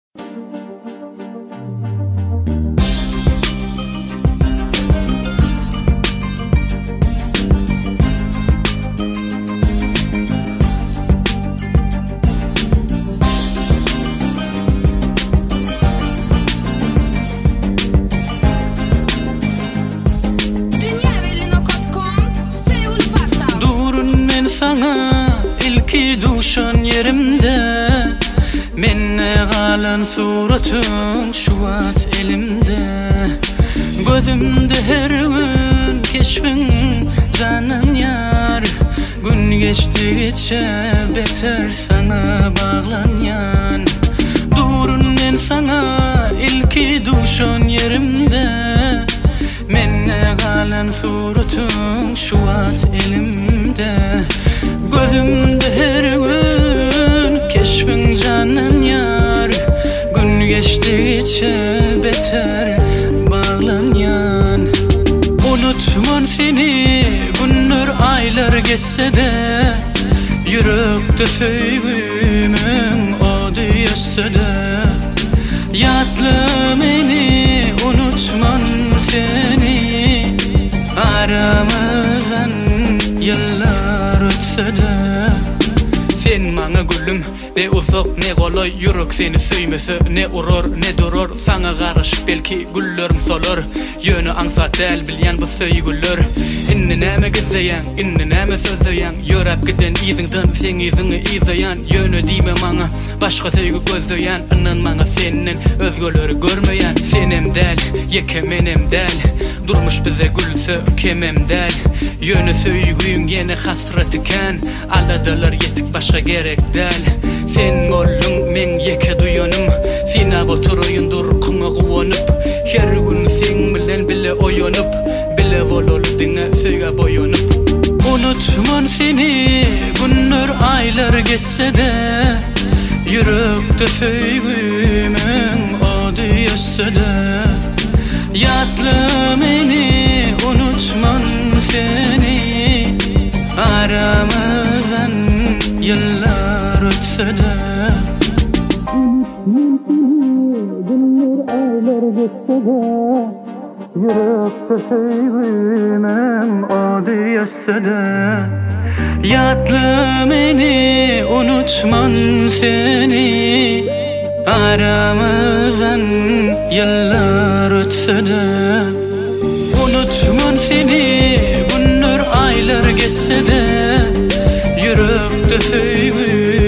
Ilki duşan yerimde menne galan suratın şuat elimde. Gözümde her gün keşfin canın yar. Gün geçtikçe beter sana bağlanyan. Durun men sana ilki duşan yerimde menne galan suratın şuat elimde. Gözümde her gün keşfin canın yar. Gün geçtikçe beter bağlanyan. Unutman seni günler aylar geçse de yürekte söygümün adı yaşsa da. Yatla beni unutman seni aramazdan yıllar ötse de. Sen bana gülüm ne uzak ne kolay yürek seni söymese ne urur ne durur sana karış belki güllerim solar yönü ansat del bilyen bu söygüller inni näme gizeyen inni näme sözleyen yörep giden izinden sen izini izeyen yönü dime bana başka söygü gözleyen anan bana senin özgöleri görmeyen senem del yekemenem del durmuş bize gülse kemem del yönü söygüyüm yine hasret iken aladalar yetik başka gerek del. Sen mollun men yeke duyanım sina oturuyun dur kuma guvanıp her gün sen bilen bile oyanıp bile volol dine söyle boyanıp. Unutman seni günler aylar geçse de yürekte söygümün adı yaşsa da. Yatla beni unutman seni aramazdan yıllar ötse de. Günler aylar geçse de yürekte söygümün adı yaşsa da. Yatla beni unutman seni aramazdan yıllar ötse de. Unutman seni günler aylar geçse de yürekte söygümün